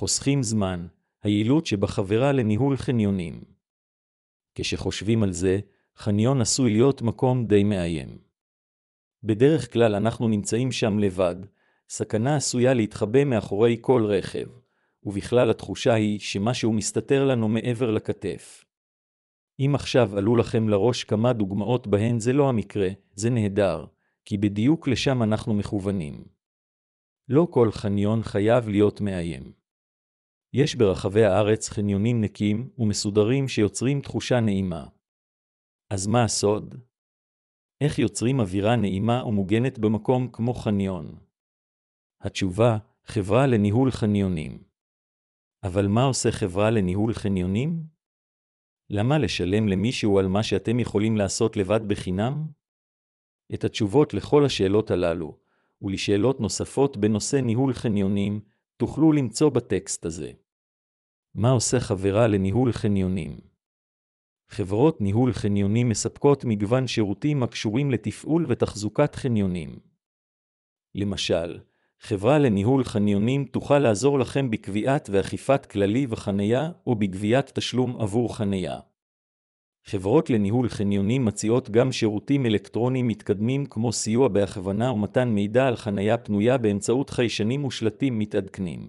חוסכים זמן, היעילות שבחברה לניהול חניונים. כשחושבים על זה, חניון עשוי להיות מקום די מאיים. בדרך כלל אנחנו נמצאים שם לבד, סכנה עשויה להתחבא מאחורי כל רכב, ובכלל התחושה היא שמשהו מסתתר לנו מעבר לכתף. אם עכשיו עלו לכם לראש כמה דוגמאות בהן זה לא המקרה, זה נהדר, כי בדיוק לשם אנחנו מכוונים. לא כל חניון חייב להיות מאיים. יש ברחבי הארץ חניונים נקיים ומסודרים שיוצרים תחושה נעימה. אז מה הסוד? איך יוצרים אווירה נעימה ומוגנת במקום כמו חניון? התשובה, חברה לניהול חניונים. אבל מה עושה חברה לניהול חניונים? למה לשלם למישהו על מה שאתם יכולים לעשות לבד בחינם? את התשובות לכל השאלות הללו, ולשאלות נוספות בנושא ניהול חניונים, תוכלו למצוא בטקסט הזה. מה עושה חברה לניהול חניונים? חברות ניהול חניונים מספקות מגוון שירותים הקשורים לתפעול ותחזוקת חניונים. למשל, חברה לניהול חניונים תוכל לעזור לכם בקביעת ואכיפת כללי וחנייה או בגביית תשלום עבור חנייה. חברות לניהול חניונים מציעות גם שירותים אלקטרוניים מתקדמים כמו סיוע בהכוונה ומתן מידע על חנייה פנויה באמצעות חיישנים ושלטים מתעדכנים.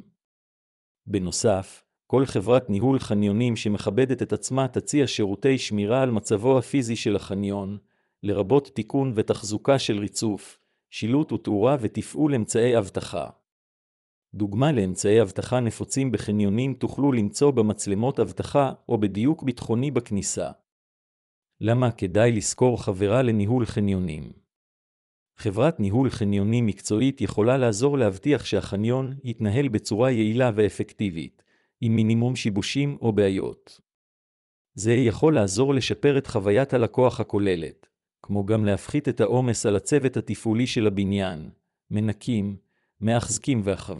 בנוסף, כל חברת ניהול חניונים שמכבדת את עצמה תציע שירותי שמירה על מצבו הפיזי של החניון, לרבות תיקון ותחזוקה של ריצוף, שילוט ותאורה ותפעול אמצעי אבטחה. דוגמה לאמצעי אבטחה נפוצים בחניונים תוכלו למצוא במצלמות אבטחה או בדיוק ביטחוני בכניסה. למה כדאי לשכור חברה לניהול חניונים? חברת ניהול חניונים מקצועית יכולה לעזור להבטיח שהחניון יתנהל בצורה יעילה ואפקטיבית, עם מינימום שיבושים או בעיות. זה יכול לעזור לשפר את חוויית הלקוח הכוללת, כמו גם להפחית את העומס על הצוות התפעולי של הבניין, מנקים, מאחזקים ואחב.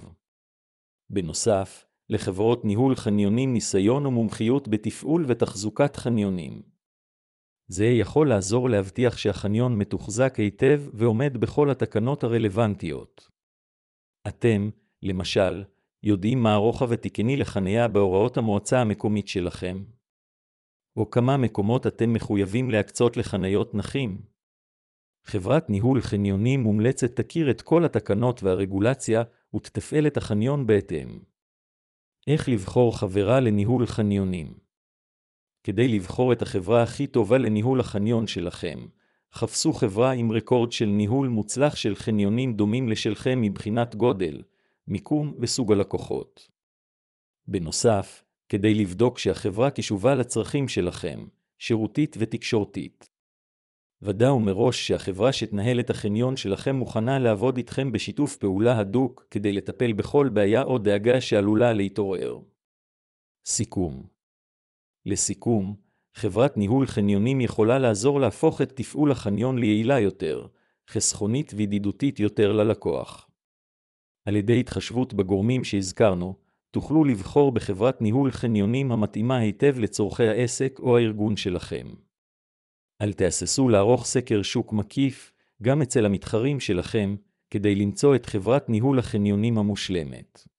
בנוסף, לחברות ניהול חניונים ניסיון ומומחיות בתפעול ותחזוקת חניונים. זה יכול לעזור להבטיח שהחניון מתוחזק היטב ועומד בכל התקנות הרלוונטיות. אתם, למשל, יודעים מה הרוחב התקני לחניה בהוראות המועצה המקומית שלכם? או כמה מקומות אתם מחויבים להקצות לחניות נכים? חברת ניהול חניונים מומלצת תכיר את כל התקנות והרגולציה ותתפעל את החניון בהתאם. איך לבחור חברה לניהול חניונים? כדי לבחור את החברה הכי טובה לניהול החניון שלכם, חפשו חברה עם רקורד של ניהול מוצלח של חניונים דומים לשלכם מבחינת גודל, מיקום וסוג הלקוחות. בנוסף, כדי לבדוק שהחברה קשובה לצרכים שלכם, שירותית ותקשורתית. ודאו מראש שהחברה שתנהל את החניון שלכם מוכנה לעבוד איתכם בשיתוף פעולה הדוק כדי לטפל בכל בעיה או דאגה שעלולה להתעורר. סיכום. לסיכום, חברת ניהול חניונים יכולה לעזור להפוך את תפעול החניון ליעילה יותר, חסכונית וידידותית יותר ללקוח. על ידי התחשבות בגורמים שהזכרנו, תוכלו לבחור בחברת ניהול חניונים המתאימה היטב לצורכי העסק או הארגון שלכם. אל תהססו לערוך סקר שוק מקיף, גם אצל המתחרים שלכם, כדי למצוא את חברת ניהול החניונים המושלמת.